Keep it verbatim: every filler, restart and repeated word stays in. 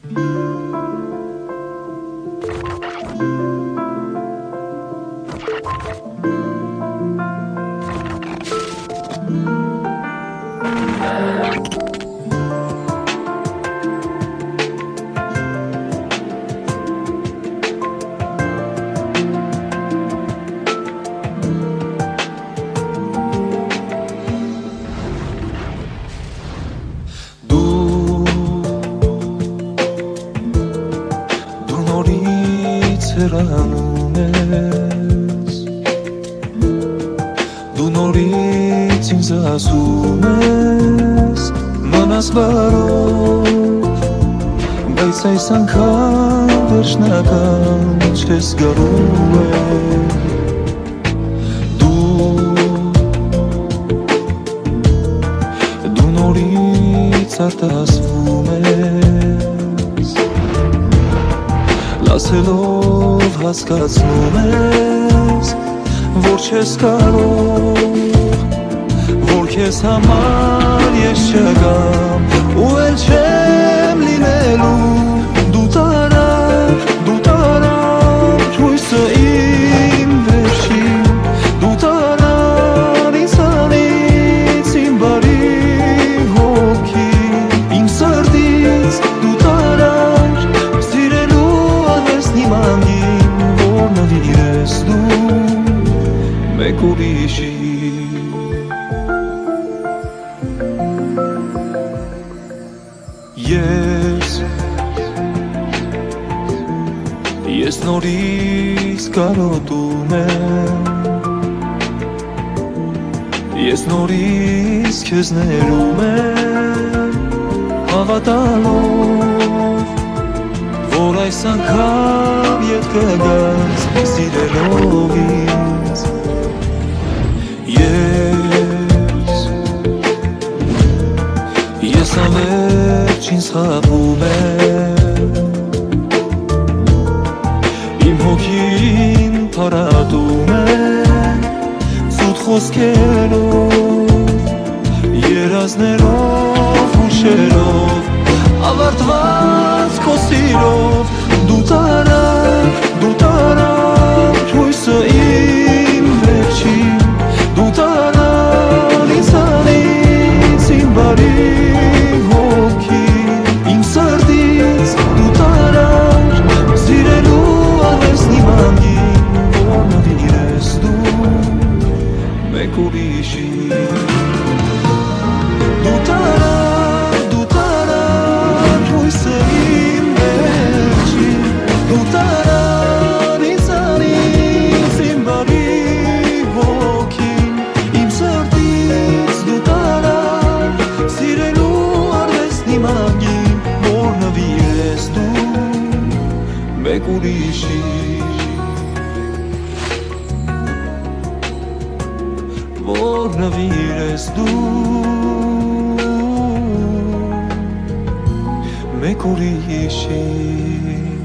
Հեռանում ես, դու նորից ինձ ասում ես, մնաս բարով, բայց այս անգամ վերջնական չես գալու է, դու նորից արտասվում ես, լասելով հասկացնում ես, որ չես կարող, որ քեզ համար ես չկամ ու էլ չեմ լինելու, դու տարար, դու տարար հույսը իմ վերջին, դու տարար ինձանից իմ բարի հոգին, իմ սրտից դու տարար սիրելու արվեստի մանգին, որ նվիրես դու մեկ ուրիշի։ Ես, ես նորից կարոտում եմ, ես նորից քեզ ներում եմ, հավատալով, որ այս անգամ ետ կգաս սիրելով ինձ, ես, ես ամեջ ինձ խաղում եմ, իմ հոգին պարատում եմ, սուտ խոսքերով, երազներով ու շերով, ավարտված քո սիրով, դու տարար, դու տարար հույսը իմ վերջին, դու տարար ինձանից իմ բարի հոգին, իմ սրտից դու տարար սիրելու արվեստի մանգին, որ նվիրես դու մեկ ուրիշի, դու տարար, դու տարար հույսը իմ վերջին, դու տարար ինձանից իմ բարի հոգին, իմ սրտից դու տարար սիրելու արվեստի մանգին, որ նվիրես դու մեկ ուրիշի, որ նվիրես դու մեկ ուրիշի։